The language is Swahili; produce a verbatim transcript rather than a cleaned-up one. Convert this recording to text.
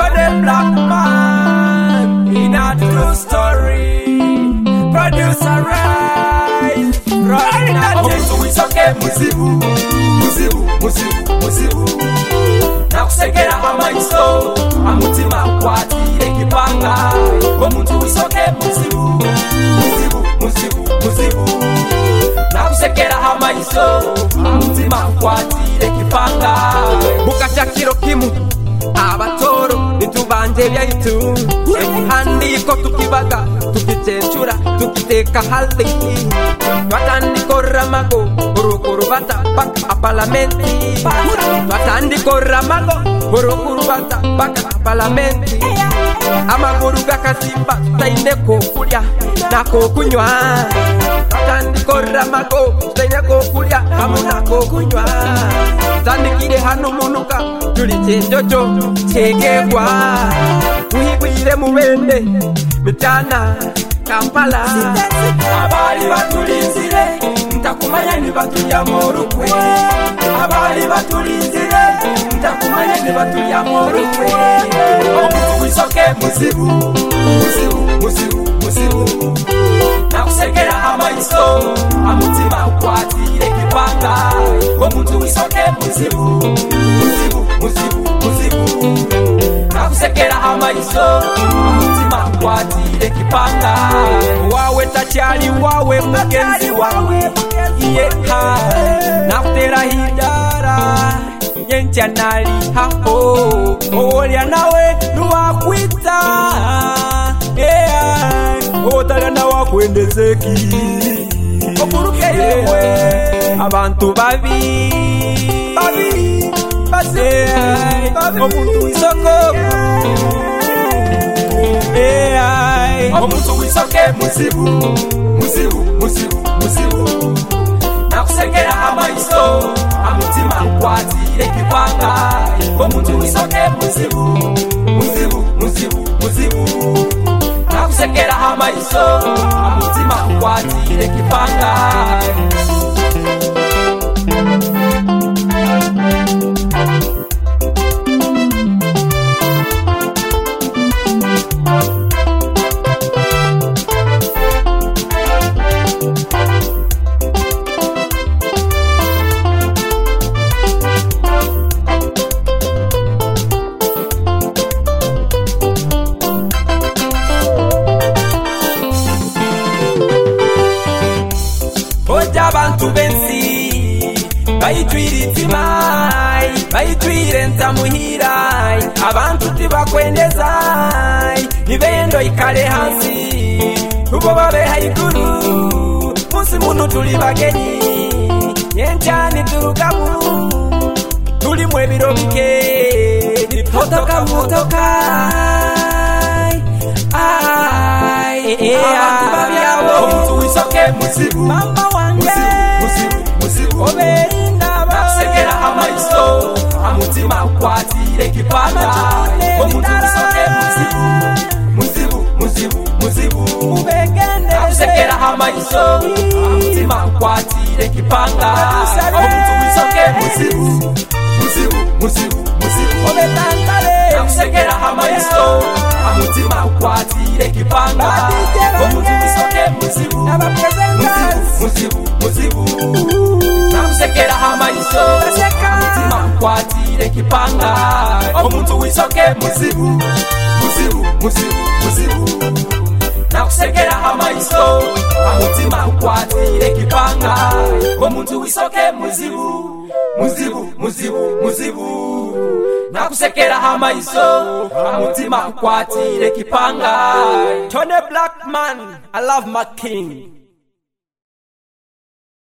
Tony Black Man in a true story. Producer Rise, running at it. It's okay, Muzibu, Muzibu, Muzibu, Muzibu. Na kusekera hama iso, amutima kwati ekipanga. Omuntu isoke Muzibu, Muzibu, Muzibu, Muzibu. Na kusekera hama iso, amutima kwati ekipanga. Bukacha kiro kimu, abatoro nitubanje byaitu. Handiko tukibaga, tukichenchura, tukiteka hali. Watandiko ramago, urukurubata paka aparlamenti. Watandiko ramago, urukurubata paka aparlamenti. Amaguru gakasimba, taineko kulia, nako kunywa. Watandiko ramago, taineko kulia, amunako kunywa. Tandikire hanu munuka, tulichenjojo, chegegwa. Muhibwire mubende, mitana, Kampala. Abali batulinzire, ntakumanya ni batuya morukwe. Abali batulinzire, ntakumanya ni batuya morukwe. Omuntu wisoke Muzibu, Muzibu, Muzibu, Muzibu. Na kusekera hama iso, amutima kwatire kipanga. Omuntu wisoke Muzibu, Muzibu, Muzibu, Muzibu. Na kusekera hama iso, amutima kwatire kipanga. Wawe tachali wawe mugenzi wawe. Yeha, na kutera hidara. Nyencha nali hapo. Olia nawe nuwakwita. Yeah, otala na wakwendezeki. Okuruke yewe, abantu babi. Babi, base. Omuntu isoko. Omuntu wisoke Muzibu, Muzibu, Muzibu, Muzibu. Na kusekera hama iso, amutima kwatire kipanga. Omuntu wisoke Muzibu, Muzibu, Muzibu, Muzibu. Na kusekera hama iso, amutima kwatire kipanga. Abantu bensi bayitwira itimai bayitwire ntamuhirai abantu tibakwendeza nibendo ikale hansi ubo babe haiguru musi munu tuli bagenyi nyenchani turugamu tuli mwebiro bike nipotoka mutoka ai abantu babyabo omuntu wisoke Muzibu mama wange Muzibu Muzibu oberinda basekera hama iso amutima kwatire kipanga omuntu wisoke Muzibu Muzibu Muzibu Muzibu ubegende basekera hama iso amutima kwatire kipanga omuntu wisoke Muzibu Muzibu Muzibu Muzibu obetantale basekera hama iso amutima kwatire kipanga omuntu wisoke Muzibu Muzibu Muzibu Na kusekera hama iso amutima kwatire kipanga omuntu wisoke Muzibu Muzibu Muzibu Muzibu Na kusekera hama iso amutima kwatire kipanga omuntu wisoke Muzibu Muzibu Muzibu Muzibu Na kusekera hama iso amutima kwatire kipanga. Tony Black Man, I love my king.